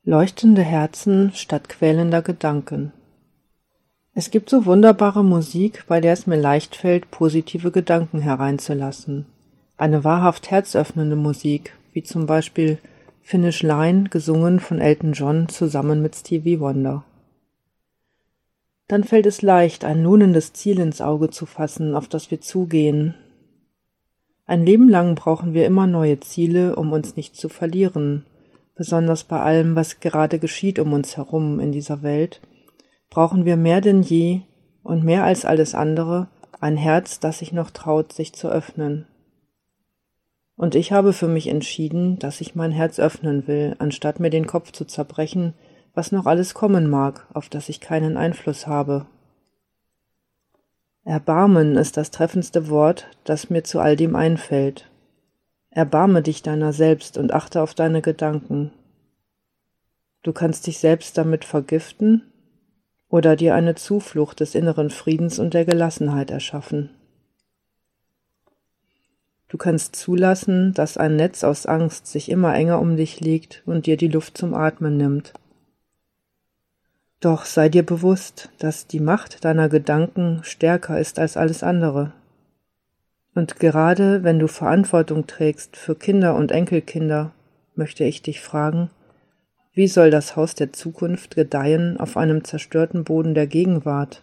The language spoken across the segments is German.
Leuchtende Herzen statt quälender Gedanken. Es gibt so wunderbare Musik, bei der es mir leicht fällt, positive Gedanken hereinzulassen. Eine wahrhaft herzöffnende Musik, wie zum Beispiel Finish Line, gesungen von Elton John zusammen mit Stevie Wonder. Dann fällt es leicht, ein lohnendes Ziel ins Auge zu fassen, auf das wir zugehen. Ein Leben lang brauchen wir immer neue Ziele, um uns nicht zu verlieren. Besonders bei allem, was gerade geschieht um uns herum in dieser Welt, brauchen wir mehr denn je und mehr als alles andere ein Herz, das sich noch traut, sich zu öffnen. Und ich habe für mich entschieden, dass ich mein Herz öffnen will, anstatt mir den Kopf zu zerbrechen, was noch alles kommen mag, auf das ich keinen Einfluss habe. Erbarmen ist das treffendste Wort, das mir zu all dem einfällt. Erbarme dich deiner selbst und achte auf deine Gedanken. Du kannst dich selbst damit vergiften oder dir eine Zuflucht des inneren Friedens und der Gelassenheit erschaffen. Du kannst zulassen, dass ein Netz aus Angst sich immer enger um dich legt und dir die Luft zum Atmen nimmt. Doch sei dir bewusst, dass die Macht deiner Gedanken stärker ist als alles andere. Und gerade wenn du Verantwortung trägst für Kinder und Enkelkinder, möchte ich dich fragen, wie soll das Haus der Zukunft gedeihen auf einem zerstörten Boden der Gegenwart?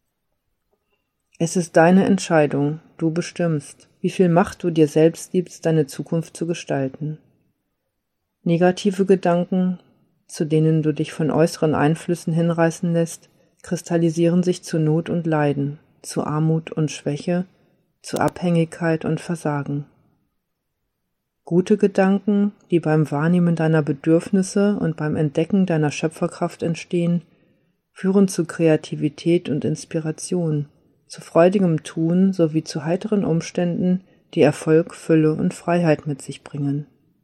Es ist deine Entscheidung, du bestimmst, wie viel Macht du dir selbst gibst, deine Zukunft zu gestalten. Negative Gedanken, zu denen du dich von äußeren Einflüssen hinreißen lässt, kristallisieren sich zu Not und Leiden, zu Armut und Schwäche, zu Abhängigkeit und Versagen. Gute Gedanken, die beim Wahrnehmen deiner Bedürfnisse und beim Entdecken deiner Schöpferkraft entstehen, führen zu Kreativität und Inspiration, zu freudigem Tun sowie zu heiteren Umständen, die Erfolg, Fülle und Freiheit mit sich bringen.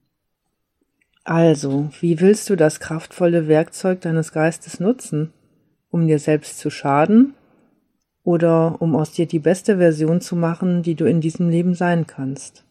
Also, wie willst du das kraftvolle Werkzeug deines Geistes nutzen, um dir selbst zu schaden oder um aus dir die beste Version zu machen, die du in diesem Leben sein kannst?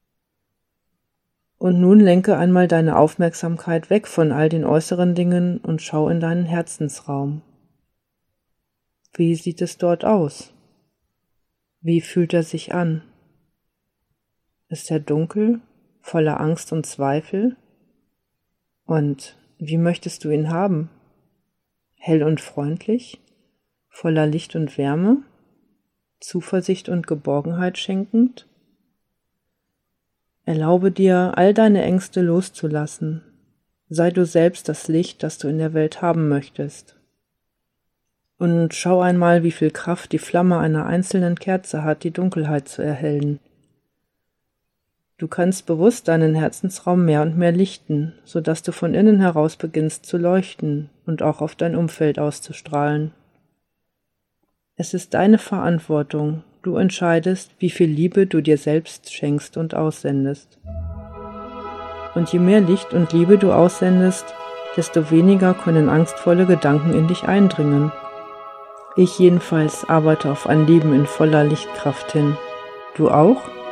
Und nun lenke einmal deine Aufmerksamkeit weg von all den äußeren Dingen und schau in deinen Herzensraum. Wie sieht es dort aus? Wie fühlt er sich an? Ist er dunkel, voller Angst und Zweifel? Und wie möchtest du ihn haben? Hell und freundlich, voller Licht und Wärme, Zuversicht und Geborgenheit schenkend? Erlaube dir, all deine Ängste loszulassen. Sei du selbst das Licht, das du in der Welt haben möchtest. Und schau einmal, wie viel Kraft die Flamme einer einzelnen Kerze hat, die Dunkelheit zu erhellen. Du kannst bewusst deinen Herzensraum mehr und mehr lichten, sodass du von innen heraus beginnst zu leuchten und auch auf dein Umfeld auszustrahlen. Es ist deine Verantwortung. Du entscheidest, wie viel Liebe du dir selbst schenkst und aussendest. Und je mehr Licht und Liebe du aussendest, desto weniger können angstvolle Gedanken in dich eindringen. Ich jedenfalls arbeite auf ein Leben in voller Lichtkraft hin. Du auch?